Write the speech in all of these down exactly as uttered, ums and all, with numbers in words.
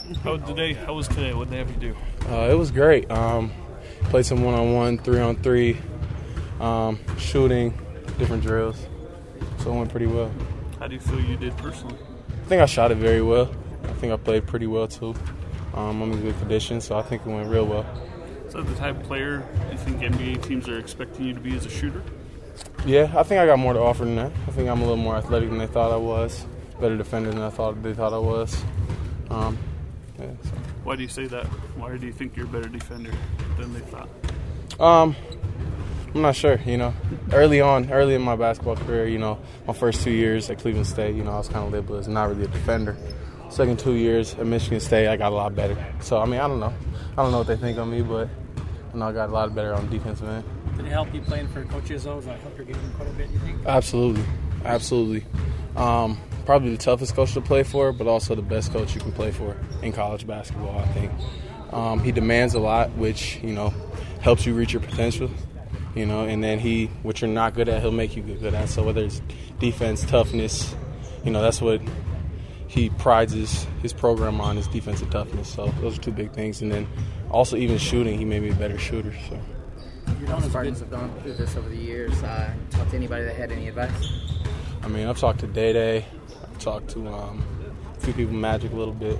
How today? How was today? What did they have you do? Uh, it was great. Um, played some one-on-one, three-on-three, um, shooting, different drills. So it went pretty well. How do you feel you did personally? I think I shot it very well. I think I played pretty well too. Um, I'm in good condition, so I think it went real well. Is that the type of player you think N B A teams are expecting you to be as a shooter? Yeah, I think I got more to offer than that. I think I'm a little more athletic than they thought I was. Better defender than I thought they thought I was. Um, yeah, so. Why do you say that? Why do you think you're a better defender than they thought? Um, I'm not sure, you know. Early on, early in my basketball career, you know, my first two years at Cleveland State, you know, I was kind of labeled as not really a defender. Second two years at Michigan State, I got a lot better. So, I mean, I don't know. I don't know what they think of me, but I know I got a lot better on the defensive end. Did it help you playing for Coach Izzo? Does that help your game quite a bit, you think? Absolutely. Absolutely. Um, probably the toughest coach to play for, but also the best coach you can play for in college basketball, I think. Um, he demands a lot, which, you know, helps you reach your potential, you know, and then he, what you're not good at, he'll make you get good at. So whether it's defense, toughness, you know, that's what he prides his, his program on, is defensive toughness. So those are two big things. And then also even shooting, he made me a better shooter. So. You know, Spartans have gone through this over the years. Uh, talk to anybody that had any advice? I mean, I've talked to Day Day. I've talked to um, a few people, Magic a little bit.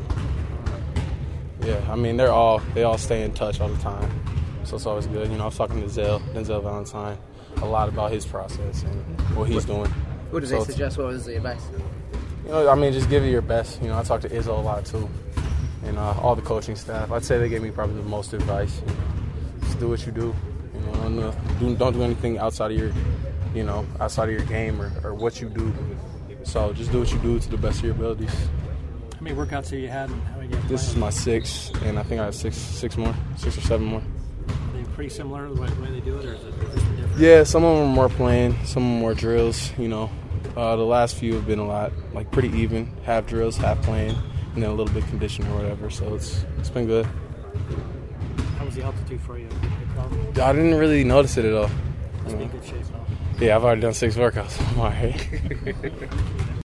Yeah, I mean, they're all they all stay in touch all the time, so it's always good. You know, I was talking to Zell, Denzel Valentine, a lot about his process and what he's doing. What did so they suggest? What was the advice? You know, I mean, just give it your best. You know, I talked to Izzo a lot too, and uh, all the coaching staff. I'd say they gave me probably the most advice. You know, just do what you do. You know, don't do, don't do anything outside of your, you know, outside of your game or, or what you do. So just do what you do to the best of your abilities. How many workouts have you had? And how many games This is my sixth, and I think I have six, six more, six or seven more. Are they pretty similar to the way, way they do it, or is it different? Yeah, some of them are more playing, some of them more drills. You know, uh, the last few have been a lot like pretty even, half drills, half playing, and then a little bit conditioning or whatever. So it's it's been good. How was the altitude for you? I didn't really notice it at all. Must be in good shape, huh? Yeah, I've already done six workouts. I'm all right.